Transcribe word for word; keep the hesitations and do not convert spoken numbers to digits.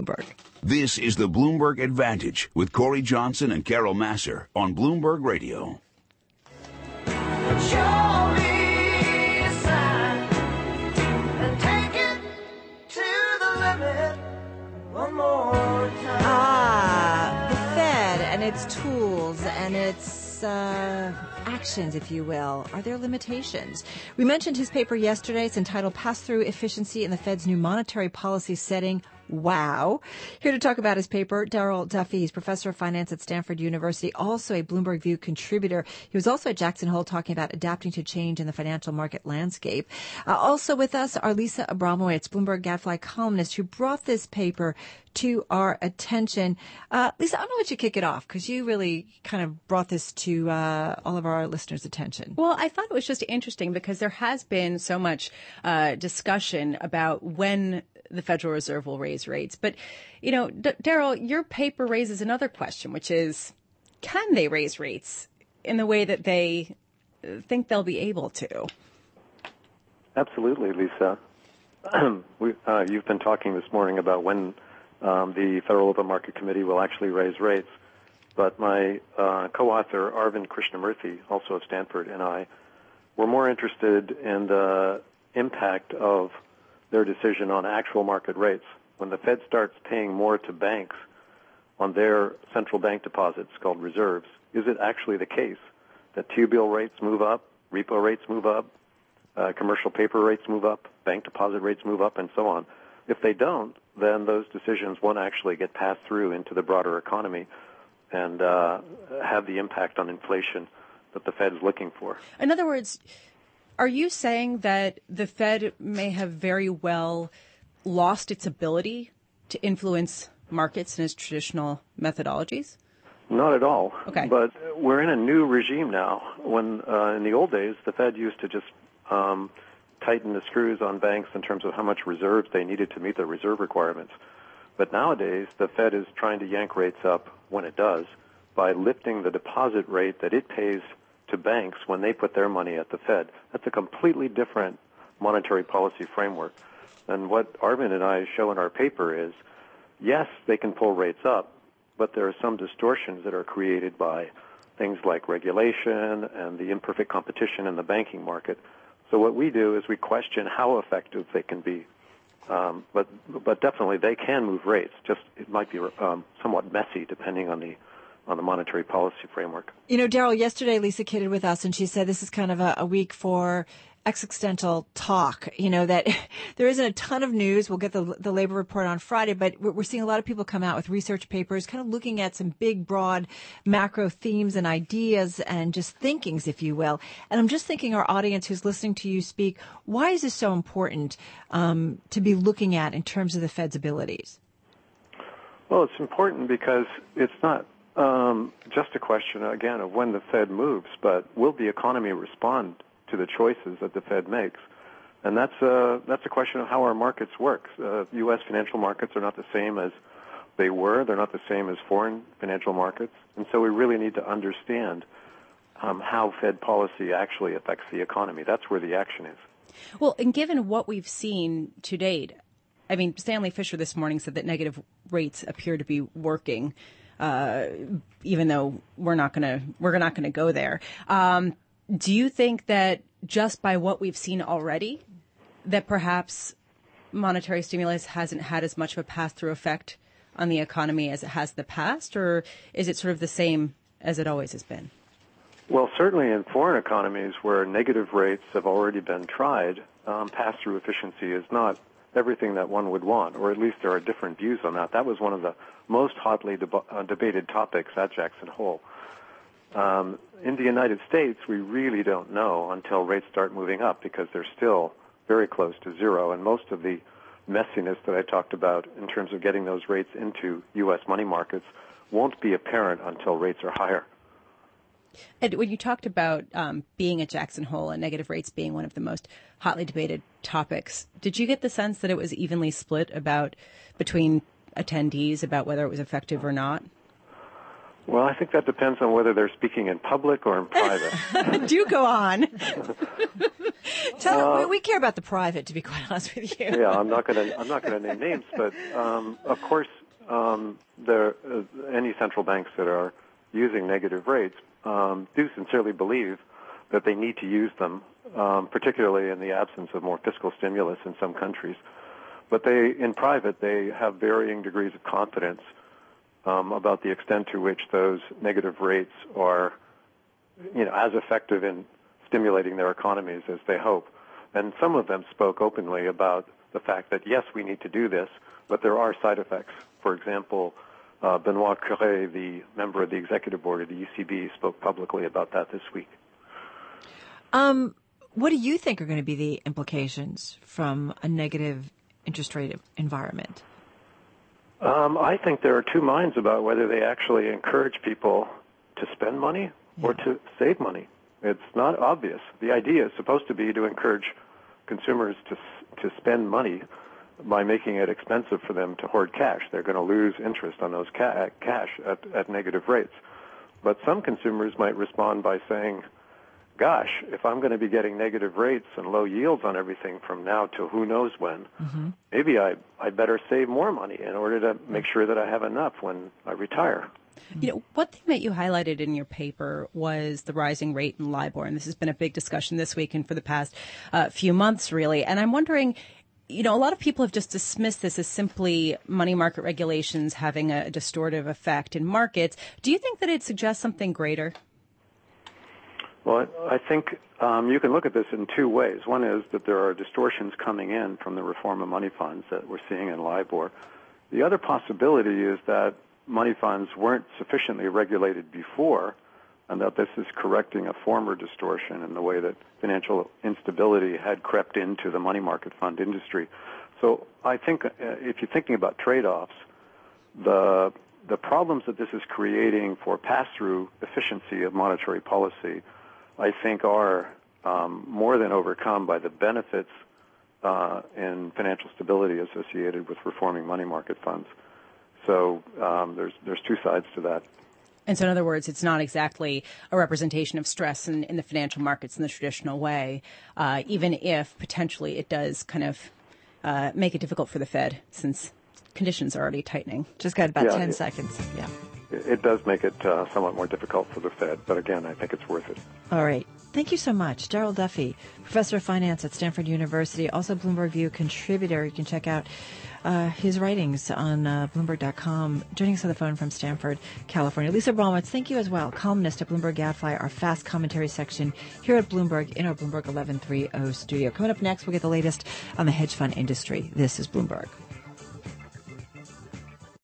Bloomberg. This is the Bloomberg Advantage with Corey Johnson and Carol Massar on Bloomberg Radio. Show me a sign and take it to the limit one more time. Ah, the Fed and its tools and its uh, actions, if you will. Are there limitations? We mentioned his paper yesterday. It's entitled Pass-Through Efficiency in the Fed's New Monetary Policy Setting. Wow. Here to talk about his paper, Darrell Duffy. He's professor of finance at Stanford University, also a Bloomberg View contributor. He was also at Jackson Hole talking about adapting to change in the financial market landscape. Uh, also with us are Lisa Abramowitz, Bloomberg Gadfly columnist, who brought this paper to our attention. Uh, Lisa, I'm going to let you kick it off because you really kind of brought this to uh, all of our listeners' attention. Well, I thought it was just interesting because there has been so much uh, discussion about when the Federal Reserve will raise rates. But, you know, D- Darrell, your paper raises another question, which is, can they raise rates in the way that they think they'll be able to? Absolutely, Lisa. we, uh, you've been talking this morning about when um, the Federal Open Market Committee will actually raise rates. But my uh, co-author, Arvind Krishnamurthy, also of Stanford, and I were more interested in the impact of their decision on actual market rates. When the Fed starts paying more to banks on their central bank deposits called reserves, is it actually the case that T-bill rates move up, repo rates move up, uh, commercial paper rates move up, bank deposit rates move up, and so on? If they don't, then those decisions won't actually get passed through into the broader economy and uh, have the impact on inflation that the Fed is looking for. In other words, are you saying that the Fed may have very well lost its ability to influence markets in its traditional methodologies? Not at all. Okay. But we're in a new regime now. When uh, in the old days, the Fed used to just um, tighten the screws on banks in terms of how much reserves they needed to meet their reserve requirements. But nowadays, the Fed is trying to yank rates up when it does by lifting the deposit rate that it pays to banks when they put their money at the Fed. That's a completely different monetary policy framework. And what Arvind and I show in our paper is, yes, they can pull rates up, but there are some distortions that are created by things like regulation and the imperfect competition in the banking market. So what we do is we question how effective they can be. Um, but but definitely they can move rates. Just it might be um, somewhat messy depending on the on the monetary policy framework. You know, Darrell, yesterday Lisa kidded with us and she said this is kind of a, a week for existential talk, you know, that there isn't a ton of news. We'll get the, the labor report on Friday, but we're, we're seeing a lot of people come out with research papers, kind of looking at some big, broad macro themes and ideas and just thinkings, if you will. And I'm just thinking our audience who's listening to you speak, why is this so important um, to be looking at in terms of the Fed's abilities? Well, it's important because it's not um, just a question, again, of when the Fed moves, but will the economy respond to the choices that the Fed makes? And that's a, that's a question of how our markets work. Uh, U S financial markets are not the same as they were. They're not the same as foreign financial markets. And so we really need to understand um, how Fed policy actually affects the economy. That's where the action is. Well, and given what we've seen to date, I mean, Stanley Fischer this morning said that negative rates appear to be working, uh, even though we're not going to we're not going to go there. Um, Do you think that just by what we've seen already, that perhaps monetary stimulus hasn't had as much of a pass-through effect on the economy as it has in the past, or is it sort of the same as it always has been? Well, certainly in foreign economies where negative rates have already been tried, um, pass-through efficiency is not everything that one would want, or at least there are different views on that. That was one of the most hotly deb- uh, debated topics at Jackson Hole. Um, in the United States, we really don't know until rates start moving up because they're still very close to zero. And most of the messiness that I talked about in terms of getting those rates into U S money markets won't be apparent until rates are higher. And when you talked about um, being at Jackson Hole and negative rates being one of the most hotly debated topics, did you get the sense that it was evenly split about between attendees about whether it was effective or not? Well, I think that depends on whether they're speaking in public or in private. Do go on. Tell, Uh, we, we care about the private, to be quite honest with you. Yeah, I'm not going to I'm not going to name names, but um, of course, um, there uh, any central banks that are using negative rates um, do sincerely believe that they need to use them, um, particularly in the absence of more fiscal stimulus in some countries. But they, in private, they have varying degrees of confidence um, about the extent to which those negative rates are, you know, as effective in stimulating their economies as they hope. And some of them spoke openly about the fact that, yes, we need to do this, but there are side effects. For example, uh, Benoit Cœuré, the member of the executive board of the E C B, spoke publicly about that this week. Um, what do you think are going to be the implications from a negative interest rate environment? Um, I think there are two minds about whether they actually encourage people to spend money or Yeah. to save money. It's not obvious. The idea is supposed to be to encourage consumers to to spend money by making it expensive for them to hoard cash. They're going to lose interest on those ca- cash at, at negative rates. But some consumers might respond by saying, gosh, if I'm going to be getting negative rates and low yields on everything from now to who knows when, mm-hmm. maybe I, I better save more money in order to make sure that I have enough when I retire. You know, one thing that you highlighted in your paper was the rising rate in LIBOR, and this has been a big discussion this week and for the past uh, few months, really. And I'm wondering, you know, a lot of people have just dismissed this as simply money market regulations having a distortive effect in markets. Do you think that it suggests something greater? Well, I think um, you can look at this in two ways. One is that there are distortions coming in from the reform of money funds that we're seeing in LIBOR. The other possibility is that money funds weren't sufficiently regulated before, and that this is correcting a former distortion in the way that financial instability had crept into the money market fund industry. So I think uh, if you're thinking about trade-offs, the the problems that this is creating for pass-through efficiency of monetary policy, I think, are um, more than overcome by the benefits uh, in financial stability associated with reforming money market funds. So um, there's there's two sides to that. And so, in other words, it's not exactly a representation of stress in, in the financial markets in the traditional way, uh, even if potentially it does kind of uh, make it difficult for the Fed since conditions are already tightening. Just got about Yeah, ten it- seconds. Yeah. It does make it uh, somewhat more difficult for the Fed, but again, I think it's worth it. All right. Thank you so much. Darrell Duffy, professor of finance at Stanford University, also Bloomberg View contributor. You can check out uh, his writings on uh, Bloomberg dot com. Joining us on the phone from Stanford, California. Lisa Bromwitz, thank you as well. Columnist at Bloomberg Gadfly, our fast commentary section here at Bloomberg in our Bloomberg eleven thirty studio. Coming up next, we'll get the latest on the hedge fund industry. This is Bloomberg.